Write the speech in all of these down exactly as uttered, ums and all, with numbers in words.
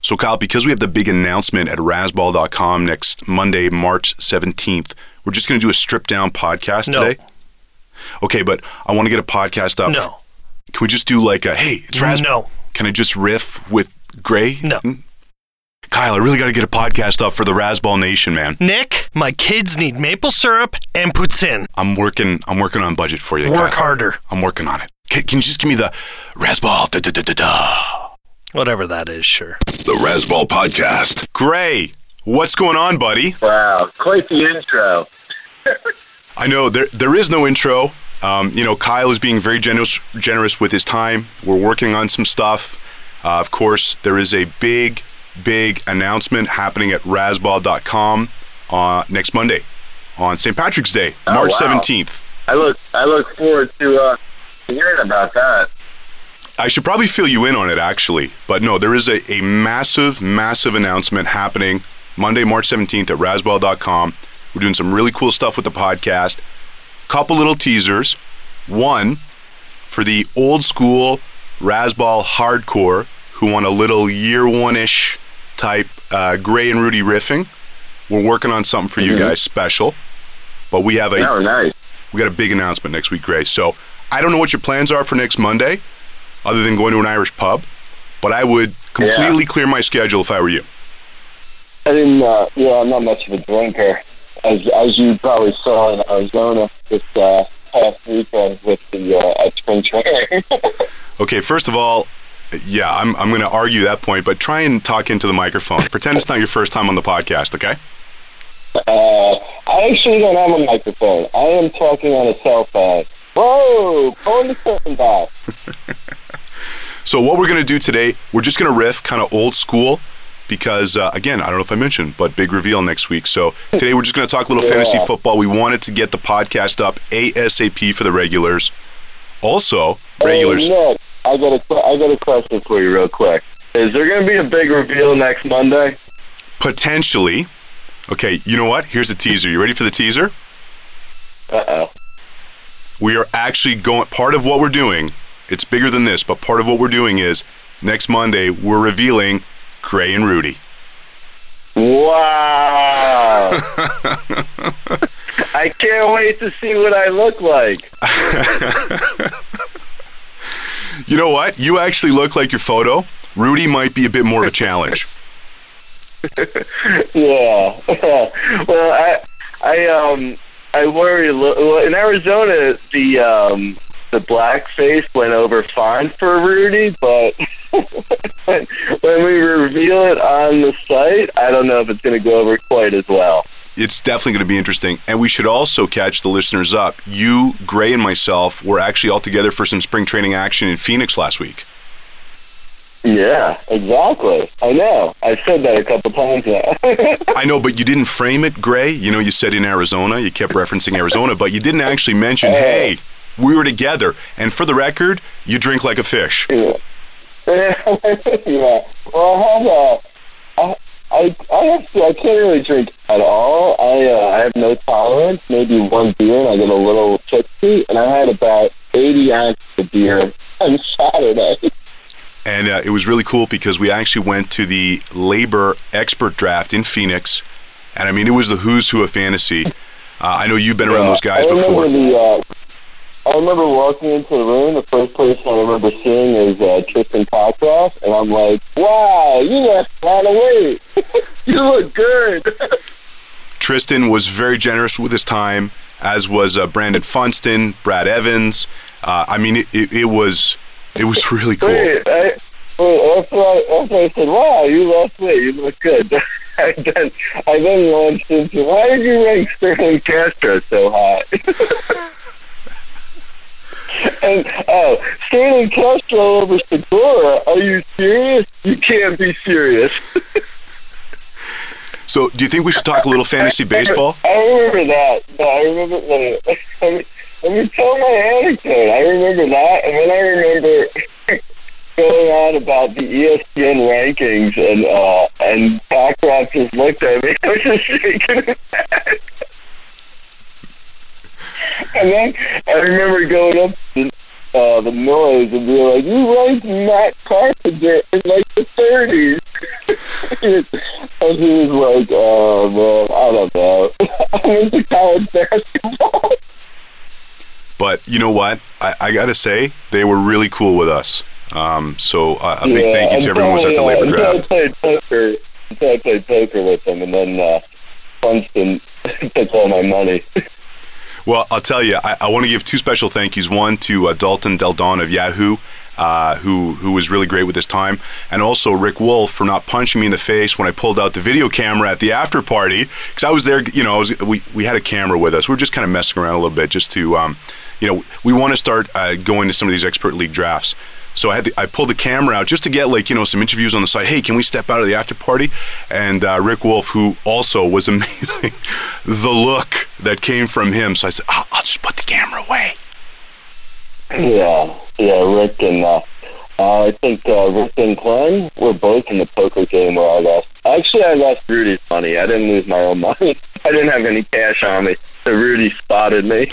So, Kyle, because we have the big announcement at Razzball dot com next Monday, March seventeenth, we're just going to do a stripped-down podcast no. today? Okay, but I want to get a podcast up. No. Can we just do like a, hey, it's Razzball? No. Can I just riff with Gray? No. Kyle, I really got to get a podcast up for the Razzball Nation, man. Nick, my kids need maple syrup and poutine. I'm working I'm working on budget for you. Work Kyle. harder. I'm working on it. Can, can you just give me the Razzball da da da da da? Whatever that is, sure. The Razzball Podcast. Gray, what's going on, buddy? Wow, quite the intro. I know, there there is no intro. Um, you know, Kyle is being very generous generous with his time. We're working on some stuff. Uh, of course, there is a big, big announcement happening at Razzball dot com uh, next Monday on Saint Patrick's Day, Oh, March wow. seventeenth. I look, I look forward to uh, hearing about that. I should probably fill you in on it, actually. But no, there is a, a massive, massive announcement happening Monday, March seventeenth at Razzball dot com. We're doing some really cool stuff with the podcast. Couple little teasers. One, for the old school Razzball hardcore who want a little year one-ish type uh, Gray and Rudy riffing. We're working on something for mm-hmm. you guys special. But we have a Oh, nice. we got a big announcement next week, Gray. So I don't know what your plans are for next Monday, other than going to an Irish pub, but I would completely Yeah. clear my schedule if I were you. I didn't, uh, yeah, I'm not much of a drinker, as as you probably saw in Arizona this uh, past weekend with the uh, at spring training. Okay, first of all, yeah, I'm I'm going to argue that point, but try and talk into the microphone. Pretend it's not your first time on the podcast, okay? Uh, I actually don't have a microphone. I am talking on a cell phone. Whoa, pulling the curtain back. So what we're going to do today, we're just going to riff kind of old school because, uh, again, I don't know if I mentioned, but big reveal next week. So today we're just going to talk a little Yeah. fantasy football. We wanted to get the podcast up ASAP for the regulars. Also, regulars. Hey, Nick, I got a, I got a question for you real quick. Is there going to be a big reveal next Monday? Potentially. Okay, you know what? Here's a teaser. You ready for the teaser? Uh-oh. We are actually going, part of what we're doing, it's bigger than this, but part of what we're doing is next Monday, we're revealing Gray and Rudy. Wow. I can't wait to see what I look like. You know what? You actually look like your photo. Rudy might be a bit more of a challenge. Yeah. Well, I, I, um, I worry a little. Well, in Arizona, the um, the blackface went over fine for Rudy, but when, when we reveal it on the site, I don't know if it's going to go over quite as well. It's definitely going to be interesting. And we should also catch the listeners up. You, Gray, and myself were actually all together for some spring training action in Phoenix last week. Yeah, exactly. I know. I've said that a couple times now. I know, but you didn't frame it, Gray. You know, you said in Arizona. You kept referencing Arizona, but you didn't actually mention, hey, we were together. And for the record, you drink like a fish. Yeah. Yeah. Well, I have a... I, I, I have to, I can't really drink at all. I uh, I have no tolerance. Maybe one beer and I get a little tipsy. And I had about eighty ounces of beer on Saturday. And uh, it was really cool because we actually went to the Labor Expert Draft in Phoenix. And I mean, it was the who's who of fantasy. Uh, I know you've been around Yeah, those guys I before. remember the, uh, I remember walking into the room. The first person I remember seeing is uh, Tristan Cockcroft, and I'm like, "Wow, you lost a lot of weight. You look good." Tristan was very generous with his time, as was uh, Brandon Funston, Brad Evans. Uh, I mean, it, it, it was it was really cool. Wait, I, well, after, I, after I said, "Wow, you lost weight. You look good," I then I then launched into, "Why did you rank Sterling Castro so high?" And, oh, Sterling Castro over Segura, are you serious? You can't be serious. So, do you think we should talk a little fantasy baseball? I remember that. No, I remember, let me, let me tell my anecdote. I remember that, and then I remember going on about the E S P N rankings, and uh, and Cockcroft just looked at me. I was just shaking his head. And then I remember going up to uh, the noise and being like, "You ranked Matt Carpenter in like the thirties." and he was like, "Oh man, I don't know. I'm into college basketball." But you know what? I, I got to say, they were really cool with us. Um, so uh, a big Yeah, thank you to everyone who was at the Labor until Draft. I played poker, until I played poker with them, and then uh, Funston took all my money. Well, I'll tell you, I, I want to give two special thank yous. One to uh, Dalton Del Don of Yahoo, uh, who who was really great with his time, and also Rick Wolf for not punching me in the face when I pulled out the video camera at the after party, because I was there. You know, I was, we we had a camera with us. We were just kind of messing around a little bit, just to, um, you know, we want to start uh, going to some of these expert league drafts. So I had the, I pulled the camera out just to get, like, you know, some interviews on the side. Hey, can we step out of the after party? And uh, Rick Wolf, who also was amazing, the look that came from him. So I said, oh, I'll just put the camera away. Yeah, yeah, Rick and uh, uh, I think uh, Rick and Glenn were both in the poker game where I lost. Actually, I lost Rudy's money. I didn't lose my own money. I didn't have any cash on me, so Rudy spotted me.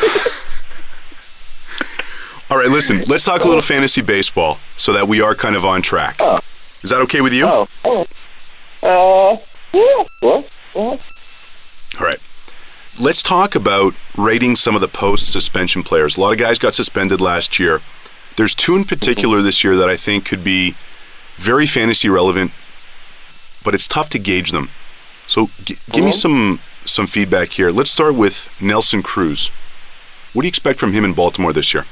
All right, listen, let's talk a little fantasy baseball so that we are kind of on track. Oh. Is that okay with you? Oh, oh. Uh, yeah, well, yeah. All right. Let's talk about rating some of the post-suspension players. A lot of guys got suspended last year. There's two in particular this year that I think could be very fantasy relevant, but it's tough to gauge them. So g- give me some some feedback here. Let's start with Nelson Cruz. What do you expect from him in Baltimore this year?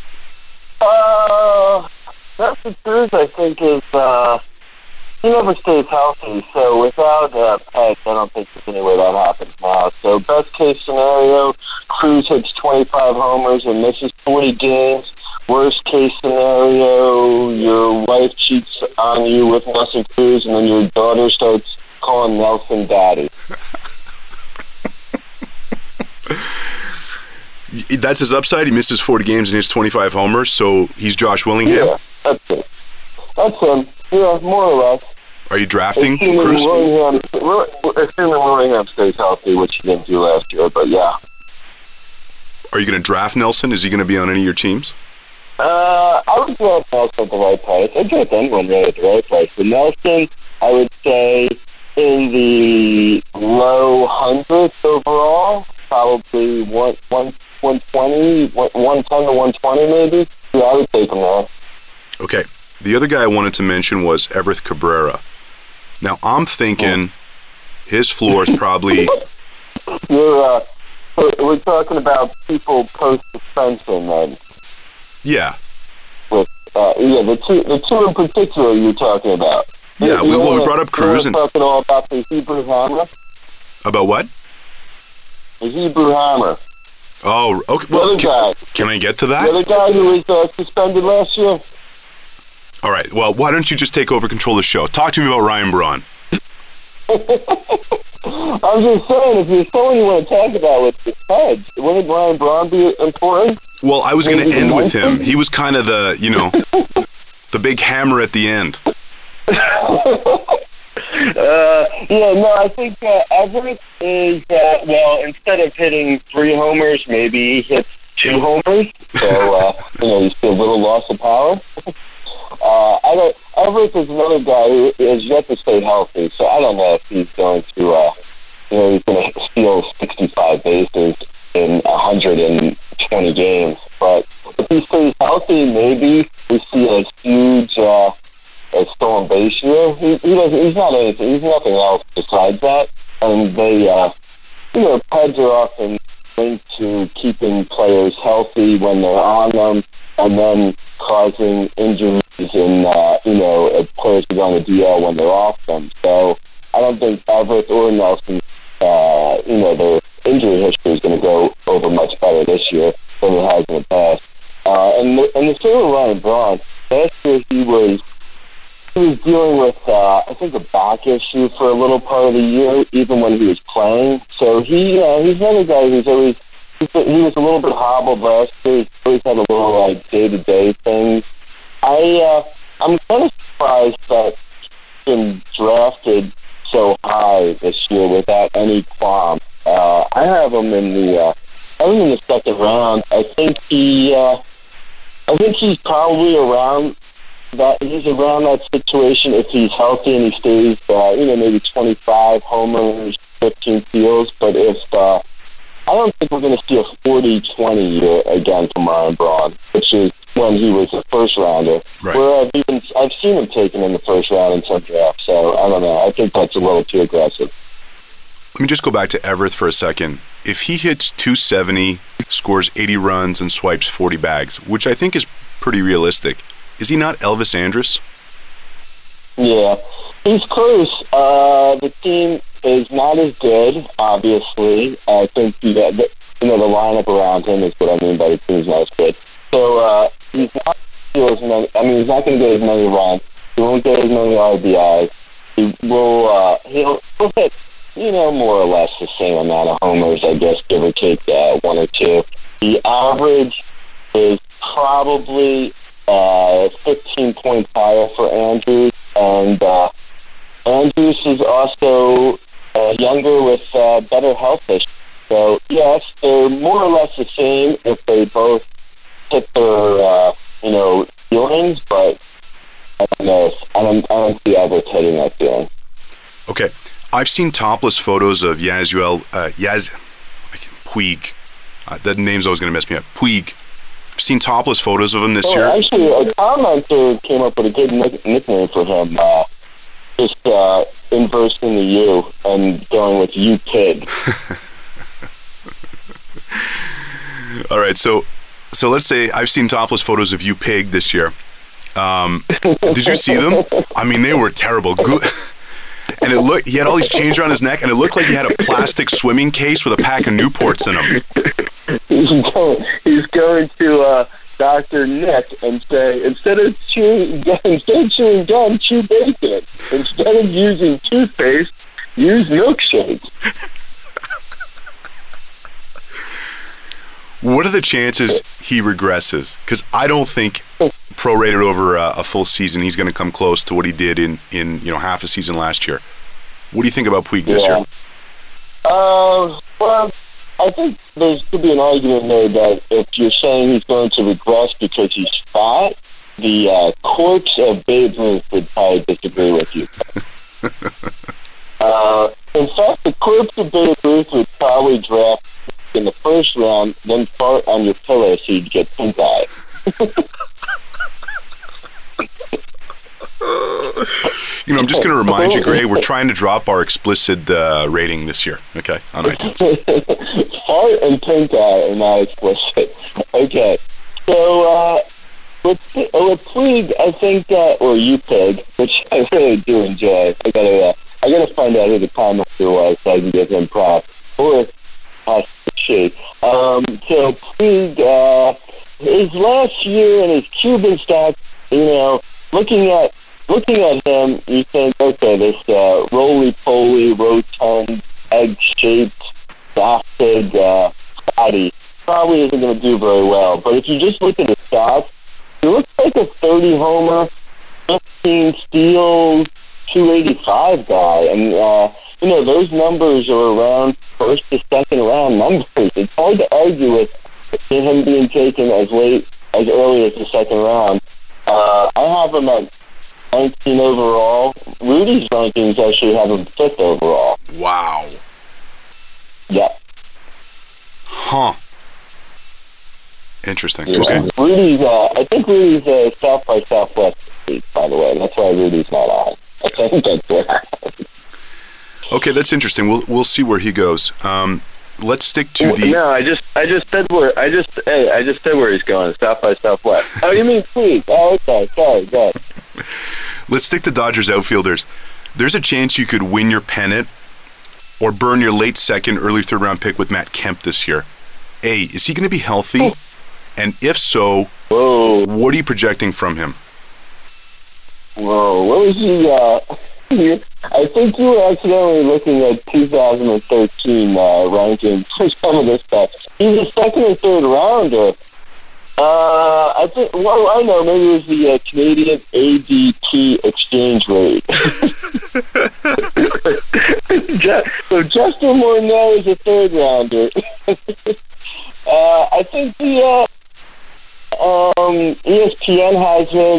Uh, Nelson Cruz, I think, is, uh, he never stays healthy, so without uh, Pets, I don't think there's any way that happens now. So best case scenario, Cruz hits twenty-five homers and misses forty games. Worst case scenario, your wife cheats on you with Nelson Cruz, and then your daughter starts calling Nelson daddy. That's his upside. He misses forty games and hits twenty-five homers, so he's Josh Willingham. Yeah, that's it. That's him. Yeah, more or less. Are you drafting assuming Cruz? Willingham, assuming Willingham stays healthy, which he didn't do last year, but yeah. Are you going to draft Nelson? Is he going to be on any of your teams? Uh, I would draft Nelson at the right price. I'd draft anyone really at the right price. But Nelson, I would say in the low hundreds overall, probably one, one, one twenty, one ten to one twenty maybe. Yeah, I would take him there. Okay. The other guy I wanted to mention was Everth Cabrera. Now, I'm thinking his floor is probably... You're, uh, we're talking about people post-suspension then. Yeah. With, uh, yeah, the two, the two in particular you're talking about. Yeah, you we, well, wanna, we brought up Cruz. and and talking all about the Hebrew Hammer. About what? The Hebrew Hammer. Oh, okay. The Well, other can, guy. can I get to that? The other guy who was uh, suspended last year. All right. Well, why don't you just take over control of the show? Talk to me about Ryan Braun. I'm just saying, if there's someone you want to talk about with the Feds, wouldn't Ryan Braun be important? Well, I was going to Maybe end the with him. Munson? He was kind of the, you know, the big hammer at the end. Uh, yeah, no, I think uh, Everett is, uh, well, instead of hitting three homers, maybe he hits two homers. So, uh, you know, you see a little loss of power. uh, I don't, Everett is another guy who has yet to stay healthy, so I don't know if he's going to, uh, you know, he's going to steal sixty-five bases in one hundred twenty games. But if he stays healthy, maybe we see a huge... Uh, a stolen base year. He, he doesn't. He's not anything. He's nothing else besides that. And they, uh, you know, Peds are often linked to keeping players healthy when they're on them, and then causing injuries in, uh, you know, players who go on the D L when they're off them. So I don't think Everett or Nelson, uh, you know, their injury history is going to go over much better this year than it has in the past. Uh, and the, and the same with Ryan Braun. Last year he was. He was dealing with, uh, I think, a back issue for a little part of the year, even when he was playing. So he, uh, he's another guy who's always, he's, he was a little bit hobbled last year. He's always had a little, like, day-to-day things. I, uh, I'm kind of surprised that he's been drafted so high this year without any qualm. Uh, I have him in the, uh, I have him in the second round. I think he, uh, I think he's probably around that he's around that situation if he's healthy and he stays, uh, you know, maybe twenty-five homers, fifteen steals. But if uh, I don't think we're going to see a forty twenty year again from Ryan Braun, which is when he was a first rounder. Right. Where I've even I've seen him taken in the first round in some drafts. So I don't know. I think that's a little too aggressive. Let me just go back to Everett for a second. If he hits two seventy, scores eighty runs, and swipes forty bags, which I think is pretty realistic, is he not Elvis Andrus? Yeah, he's close. Uh, the team is not as good, obviously. I think the, the you know the lineup around him is what I mean by the team's not as good. So uh, he's not as many. I mean, he's not going to get as many runs. He won't get as many R B Is. He will. Uh, he'll, he'll hit, you know, more or less the same amount of homers, I guess, give or take uh, one or two. The average is probably uh, fifteen points higher for Andrus, and uh, Andrus is also uh, younger with uh, better health issues. So, yes, they're more or less the same if they both hit their, uh, you know, ceilings, but I don't know. If, I don't, I don't see Everett hitting that ceiling. Okay. I've seen topless photos of Yasuel, uh, Yaz, Puig. Uh, that name's always going to mess me up. Puig. I've seen topless photos of him this oh, year. Actually, a commenter came up with a good nick- nickname for him. Uh, just uh, inversing the U and going with U Pig. All right, so so let's say I've seen topless photos of you Pig this year. Um, did you see them? I mean, they were terrible. Go- and it looked he had all these chains around his neck, and it looked like he had a plastic swimming case with a pack of Newports in them. He's going, he's going to uh, Doctor Nick and say, instead of chewing, instead of chewing gum, chew bacon. Instead of using toothpaste, use milkshake. What are the chances he regresses? Because I don't think, prorated over a, a full season, he's going to come close to what he did in, in you know half a season last year. What do you think about Puig this yeah. year? Uh, well, I think there's could be an argument there that if you're saying he's going to regress because he's fat, the uh, corpse of Babe Ruth would probably disagree with you. uh, in fact, the corpse of Babe Ruth would probably draft in the first round, then fart on your pillow so you'd get pink eye. You know, I'm just going to remind you, Gray, we're trying to drop our explicit uh, rating this year, okay, on iTunes. Fart and pink eye are not explicit. Okay, so uh, with with Puig, I think, uh, or you Pig, which I really do enjoy. I gotta, uh, I gotta find out who the commenter was so I can give him props. Or uh, shade. Um, so Puig, uh, his last year and his Cuban stats, you know, looking at looking at him, you think, okay, this uh, roly-poly, rotund, egg-shaped, bastard uh, body probably isn't going to do very well. But if you just look at his stats, he looks like a thirty homer, fifteen steals, two eighty-five guy. And, uh, you know, those numbers are around first to second round numbers. It's hard to argue with him being taken as late, as early as the second round. Uh, I have him at nineteen overall. Rudy's rankings actually have him fifth overall. Wow. Yeah. Huh. Interesting. Yeah. Okay. Rudy's, uh, I think Rudy's uh, South by Southwest, by the way. That's why Rudy's not on. I think that's what happened. Okay, that's interesting. We'll we'll see where he goes. Um, let's stick to well, the. No, I just I just said where I just hey I just said where he's going. South by Southwest. Oh, you mean Puig? Oh, okay. Sorry, go ahead. Let's stick to Dodgers outfielders. There's a chance you could win your pennant or burn your late second, early third round pick with Matt Kemp this year. A, is he going to be healthy? Oh. And if so, Whoa. What are you projecting from him? Whoa, what was he? Uh, I think you were accidentally looking at two thousand thirteen uh, rankings for some of this stuff. He's a second or third rounder. Uh, I think. Well, I know. Maybe it was the uh, Canadian A D P exchange rate. So Justin Morneau is a third rounder. uh, I think the uh, um, E S P N has him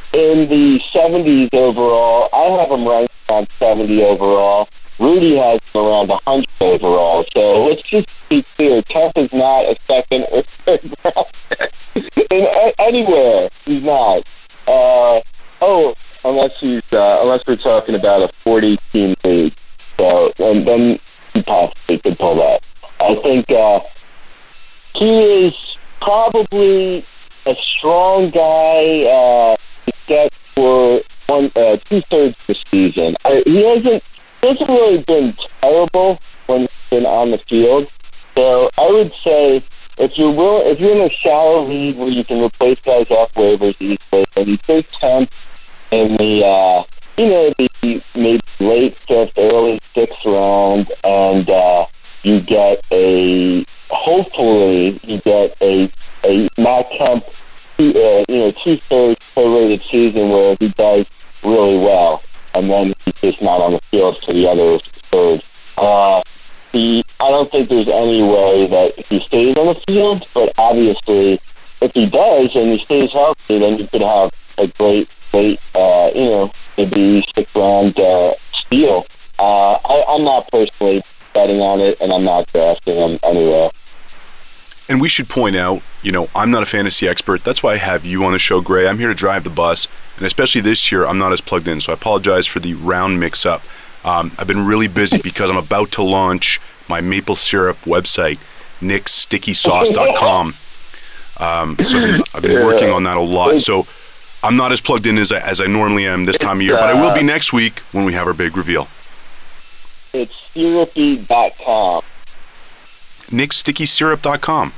in the seventies overall. I have him ranked around seventy overall. Rudy has him around one hundred overall. So let's just be clear. Kemp is not a second or third round pick. In a- anywhere. He's not. Uh, oh, unless he's uh, unless we're talking about a forty-team league. So and then he possibly could pull that. I think uh, he is probably a strong guy uh, to get for one uh, two thirds of the season. I, he hasn't he hasn't really been terrible when he's been on the field. So I would say if you're will, if you're in a shallow league where you can replace guys off waivers easily, and you take tenth in the uh, you know the maybe late fifth, early sixth round, and uh, you get a hopefully you get a a Matt Kemp two, uh, you know two thirds prorated season where he does really well, and then he's just not on the field for the other third. Uh, he, I don't think there's any way that he stays on the field, but obviously, if he does and he stays healthy, then you could have a great, great, uh, you know, maybe six round uh, steal. Uh, I, I'm not personally betting on it, and I'm not drafting him anywhere. And we should point out, you know, I'm not a fantasy expert. That's why I have you on the show, Gray. I'm here to drive the bus. And especially this year, I'm not as plugged in. So I apologize for the round mix-up. Um, I've been really busy because I'm about to launch my maple syrup website, nick sticky sauce dot com. Um, so I've been, I've been working on that a lot. So I'm not as plugged in as I, as I normally am this time of year. But I will be next week when we have our big reveal. It's syrupy dot com. nick sticky syrup dot com.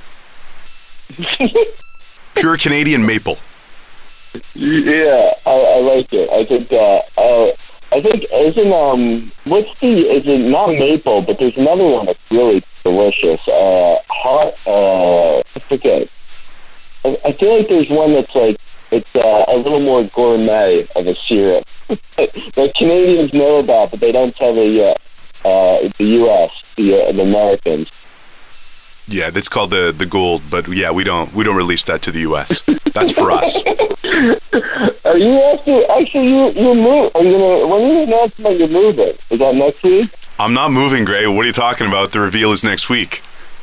Pure Canadian maple. Yeah, I, I like it. I think. Uh, uh, I think isn't um. What's the? Is it not maple? But there's another one that's really delicious. Uh, hot. Uh, I forget. I, I feel like there's one that's like it's uh, a little more gourmet of a syrup that Canadians know about, but they don't tell the uh, uh, the U S the uh, the Americans. Yeah, that's called the the gold, but yeah, we don't we don't release that to the U S. That's for us. Are you actually actually you you move? Are you gonna when are you announcing that you're moving? Is that next week? I'm not moving, Gray. What are you talking about? The reveal is next week.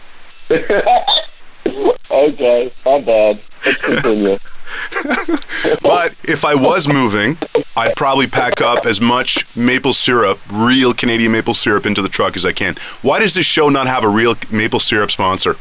Okay, not bad. Let's continue. But if I was moving, I'd probably pack up as much maple syrup, real Canadian maple syrup, into the truck as I can. Why does this show not have a real maple syrup sponsor?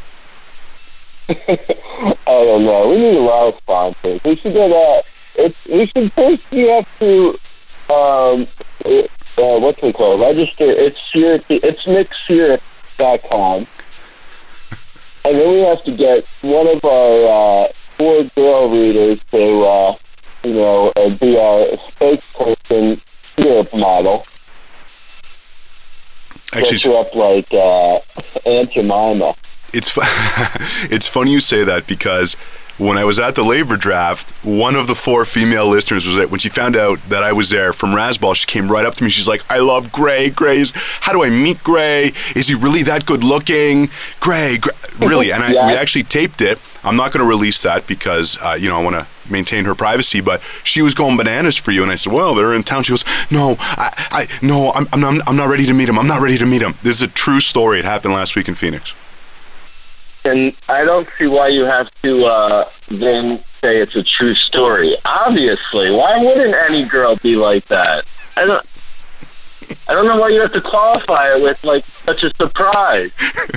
I don't know. We need a lot of sponsors. We should get a. It's we should first we have to um uh, what's it called? Register. It's syrup. It's nick syrup dot com, and then we have to get one of our uh, four girl readers to uh, you know uh, be our spokesperson syrup model. Actually, Dress her up like uh, Aunt Jemima. It's fu- it's funny you say that because when I was at the labor draft, one of the four female listeners was there. When she found out that I was there from Rasball, she came right up to me. She's like, "I love Gray. Gray's. How do I meet Gray? Is he really that good looking? Gray, Gray really?" And I, Yeah. we actually taped it. I'm not going to release that because uh, you know I want to maintain her privacy. But she was going bananas for you, and I said, "Well, they're in town." She goes, "No, I, I no, I'm, I'm not, I'm not ready to meet him. I'm not ready to meet him." This is a true story. It happened last week in Phoenix. And I don't see why you have to uh, then say it's a true story. Obviously, why wouldn't any girl be like that? I don't. I don't know why you have to qualify it with like such a surprise.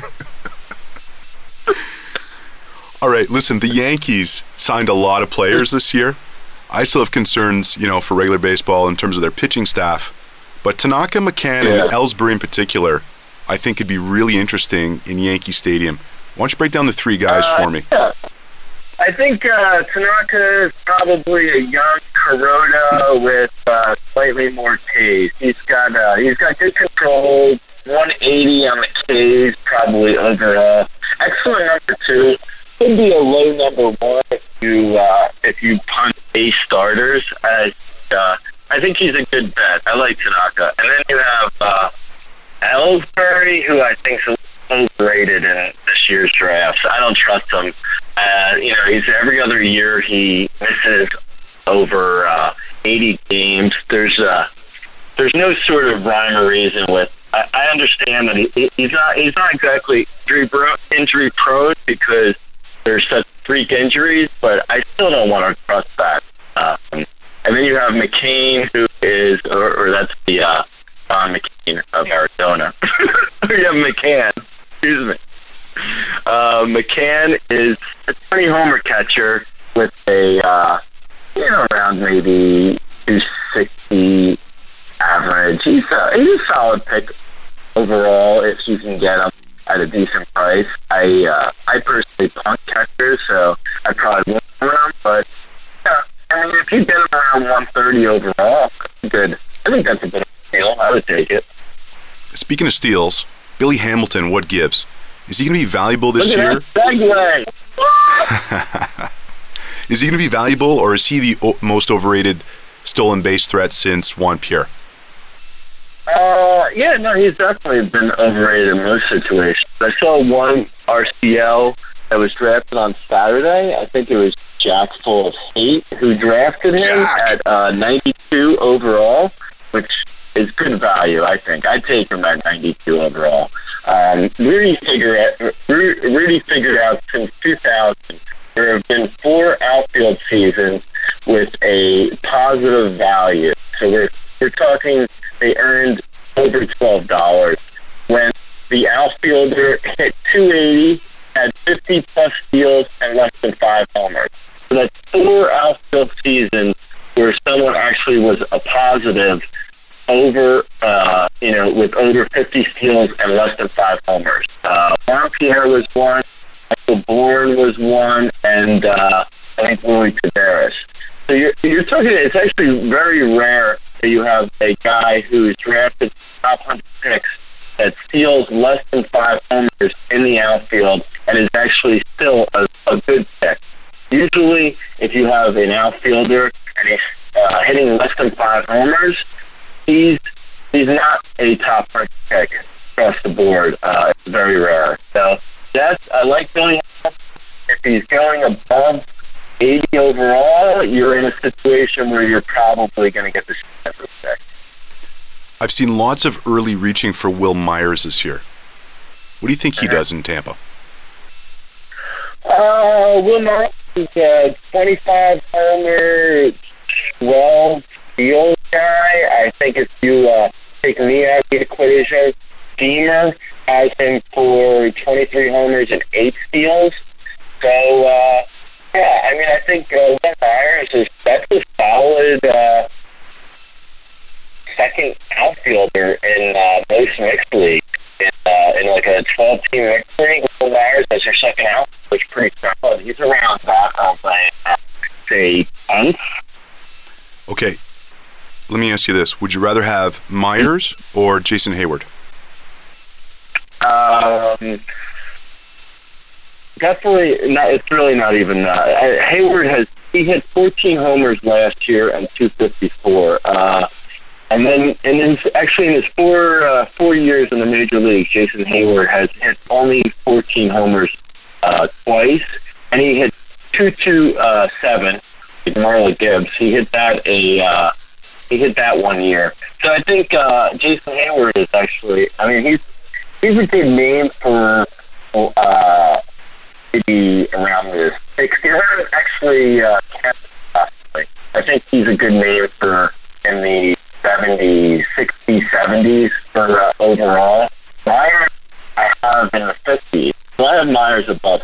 All right, listen. The Yankees signed a lot of players this year. I still have concerns, you know, for regular baseball in terms of their pitching staff. But Tanaka, McCann, Yeah. and Ellsbury in particular, I think could be really interesting in Yankee Stadium. Why don't you break down the three guys Uh, for me? Yeah. I think uh, Tanaka is probably a young Kuroda with uh, slightly more taste. He's got uh, he's got good control, one eighty on the K's, probably overall. Excellent number two. Could be a low number one if you uh, if you punt A starters. As uh, I think he's a good bet. I like Tanaka, and then you have uh, Ellsbury, who I think is overrated in this year's drafts. I don't trust him. Uh, you know, he's every other year he misses over uh, eighty games. There's uh, there's no sort of rhyme or reason with. I, I understand that he, he's not he's not exactly injury, bro, injury prone because there's such freak injuries, but I still don't want to trust that. Um, and then you have McCain, who is, or, or that's the uh, Don McCain of Arizona. You have McCann. Excuse me. Uh, McCann is a twenty homer catcher with a uh, you know around maybe two sixty average. He's a, he's a solid pick overall if you can get him at a decent price. I uh, I personally punt catchers, so I probably won't run him. But yeah, I mean, if you get him around one thirty overall, good. I think that's a bit of a steal. I would take it. Speaking of steals, Billy Hamilton, what gives? Is he going to be valuable this Look at year? that segue. Is he going to be valuable, or is he the o- most overrated stolen base threat since Juan Pierre? Uh, yeah, no, he's definitely been overrated in most situations. I saw one R C L that was drafted on Saturday. I think it was Jack Full of Hate who drafted him Jack. at uh, ninety-two overall, which is good value, I think. I'd take him at ninety-two overall. Um, Rudy figured out, Rudy figured out since two thousand there have been four outfield seasons with a positive value. So we're we're talking they earned over twelve dollars when the outfielder hit two eighty, had fifty plus steals and less than five homers. So that's four outfield seasons where someone actually was a positive over, uh, you know, with over fifty steals and less than five homers. Uh, Juan Pierre was one, Michael Bourne was one, and uh, I think Willie Taveras. So you're, you're talking, it's actually very rare that you have a guy who's drafted top one hundred picks that steals less than five homers in the outfield and is actually still a, a good pick. Usually, if you have an outfielder and he's uh, hitting less than five homers, he's he's not a top pick across the board. Uh, it's very rare. So that's I like Billy Hamilton. If he's going above eighty overall, you're in a situation where you're probably going to get the second pick. I've seen lots of early reaching for Will Myers this year. What do you think he does in Tampa? Uh, Will Myers is a twenty-five homer, twelve steals guy. I think if you uh, take me out of the equation, Deemer has him for twenty-three homers and eight steals. So, uh, yeah, I mean, I think uh, Will Myers is that's a solid uh, second outfielder in uh, most mixed leagues. In, uh, in like a twelve-team mixed league, Will Myers as your second outfielder is pretty solid. He's around back on like, say, tenth. Okay, let me ask you this. Would you rather have Myers or Jason Hayward? Um, definitely not. It's really not even. Uh, Hayward has he hit fourteen homers last year and two fifty-four. Uh, and then, and then, actually, in his four uh, four years in the major leagues, Jason Hayward has hit only fourteen homers uh, twice, and he hit two two uh, seven. With Marla Gibbs, he hit that a. Uh, He hit that one year. So I think uh, Jason Hayward is actually, I mean, he's he's a good name for uh, maybe around the sixties. Actually, uh, I think he's a good name for in the seventies, sixties, seventies for uh, overall. Myers, I have in the fifties. So I have Myers above.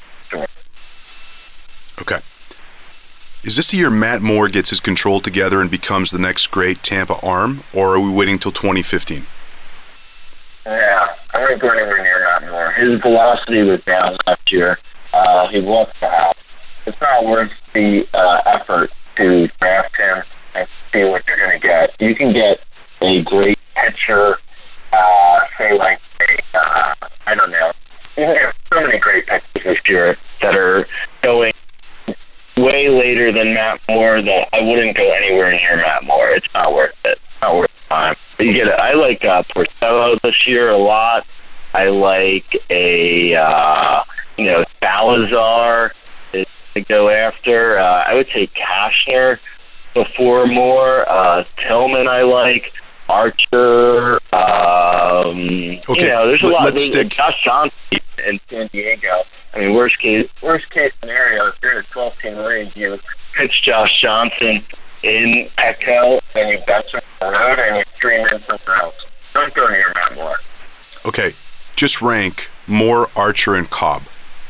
Okay. Is this the year Matt Moore gets his control together and becomes the next great Tampa arm, or are we waiting till twenty fifteen? Yeah, I wouldn't go anywhere near Matt Moore. His velocity was down last year. Uh, he walked the house. It's not worth the uh, effort to draft him and see what you're going to get. You can get a great pitcher, uh, say like, a, uh, I don't know. You can get so many great pitchers this year that are going way later than Matt Moore that I wouldn't go anywhere near Matt Moore. It's not worth it. It's not worth the time. But you get it. I like uh, Porcello this year a lot. I like a, uh, you know, Salazar to go after. Uh, I would say Cashner before more. Uh, Tillman I like. Archer. Um, Okay, you know, there's a let- lot. let's There's stick- Josh Johnson in San Diego. I mean, worst case, worst case scenario, if you're in a twelve-team league, you pitch Josh Johnson in Petco, and you bet him on the road, and you stream in somewhere else. Don't go near Matt Moore. Okay, just rank Moore, Archer, and Cobb.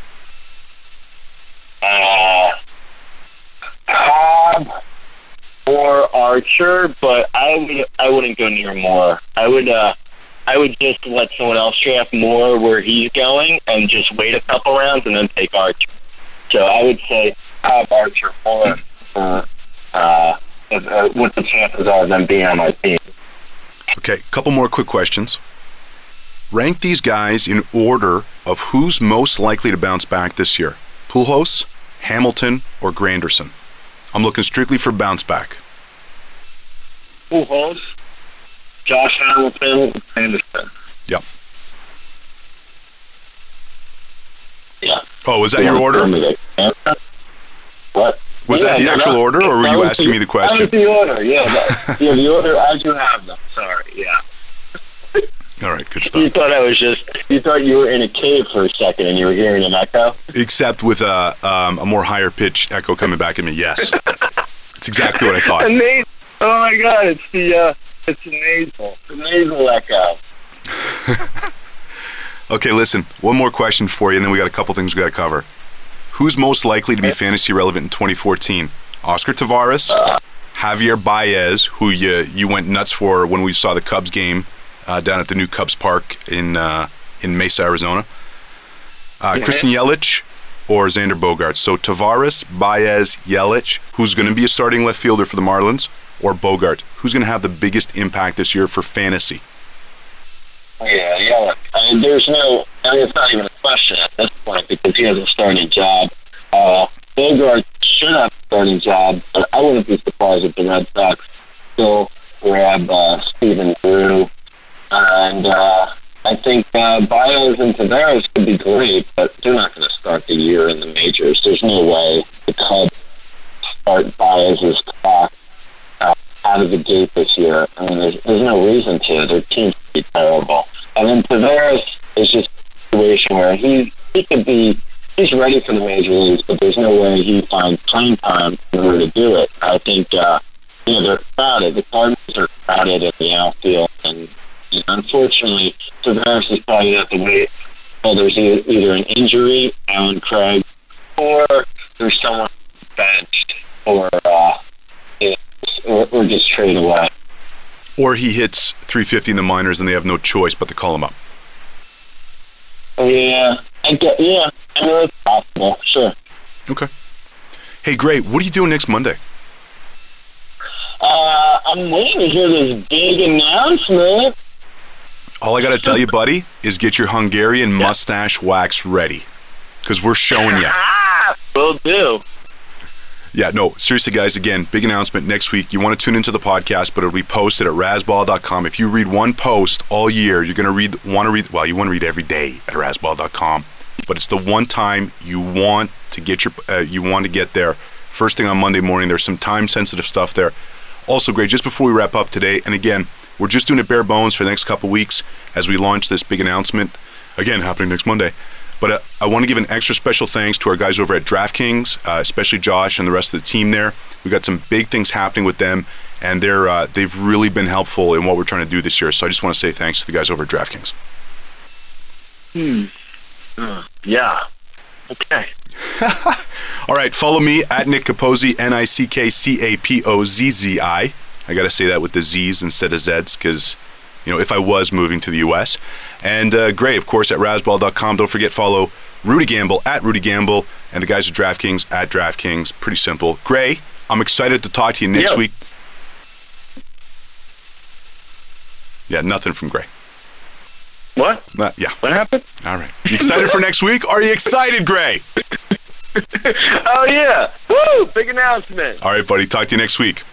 Uh, Cobb or Archer, but I would I wouldn't go near Moore. I would uh I would just let someone else draft Moore where he's going and just wait a couple rounds and then take Archer. So I would say Cobb, Archer, Moore. Uh, uh, uh, what the chances are of them being on my team? Okay, couple more quick questions. Rank these guys in order of who's most likely to bounce back this year. Pujols, Hamilton, or Granderson? I'm looking strictly for bounce back. Pujols, Josh Hamilton, Anderson. Yep. Yeah. Oh, was that your order? What? Was that the no, actual that- order, or were that you was asking the- me the That question? was the order, yeah. That, yeah, the order as you have them. Sorry, yeah. All right, good You stuff. thought I was just, you thought you were in a cave for a second and you were hearing an echo? Except with a, um, a more higher pitch echo coming back at me. Yes, that's exactly what I A thought. nasal. Oh my god, it's the, uh, it's a nasal. The nasal echo. Okay, listen, one more question for you, and then we got a couple things we got to cover. Who's most likely to be fantasy relevant in twenty fourteen? Oscar Tavares, Uh, Javier Baez, who you you went nuts for when we saw the Cubs game uh, down at the new Cubs Park in uh, in Mesa, Arizona. Uh, Mhm. Christian Yelich or Xander Bogaerts. So Tavares, Baez, Yelich, who's going to be a starting left fielder for the Marlins, or Bogart, who's going to have the biggest impact this year for fantasy? Yeah, yeah. I mean, there's no, I mean, it's not even a question at this point because he has a starting job. Uh, Bogart should have a starting job, but I wouldn't be surprised if the Red Sox still grab uh, Stephen Drew. And uh, I think uh, Baez and Tavares could be great, but they're not going to start the year in the majors. There's no way the Cubs start Baez's clock uh, out of the gate this year. I mean, there's, there's no reason to. Their team's pretty terrible. And then Tavares is just a situation where he he could be he's ready for the major leagues, but there's no way he finds playing time in order to do it. I think uh, you know they're crowded. The Cardinals are crowded at the outfield, and you know, unfortunately, Tavares is probably going to have to wait. Well, there's either, either an injury, Alan Craig, or there's someone benched, or uh, you know, or, or just trade away. Or he hits three fifty in the minors and they have no choice but to call him up. Yeah, I get, yeah, I mean, it's possible, sure. Okay. Hey, Gray, what are you doing next Monday? Uh, I'm waiting to hear this big announcement. All I got to tell you, buddy, is get your Hungarian mustache wax ready. Because we're showing you. Will do. Yeah, no, seriously, guys, again, big announcement next week. You want to tune into the podcast, but it'll be posted at razzball dot com. If you read one post all year, you're going to read, want to read, well, you want to read every day at razzball dot com. But it's the one time you want to get your, uh, you want to get there. First thing on Monday morning, there's some time-sensitive stuff there. Also, great, just before we wrap up today, and again, we're just doing it bare bones for the next couple weeks as we launch this big announcement, again, happening next Monday. But uh, I want to give an extra special thanks to our guys over at DraftKings, uh, especially Josh and the rest of the team there. We've got some big things happening with them, and they're uh, they've really been helpful in what we're trying to do this year. So I just want to say thanks to the guys over at DraftKings. Hmm. Uh, yeah. Okay. All right, follow me at Nick Capozzi, N I C K C A P O Z Z I. I got to say that with the Z's instead of Z's because, you know, if I was moving to the U S. And uh, Gray, of course, at razzball dot com. Don't forget, follow Rudy Gamble at Rudy Gamble and the guys at DraftKings at DraftKings. Pretty simple. Gray, I'm excited to talk to you next Yeah. week. Yeah, nothing from Gray. What? Uh, yeah. What happened? All right. You excited for next week? Are you excited, Gray? Oh, yeah. Woo! Big announcement. All right, buddy. Talk to you next week.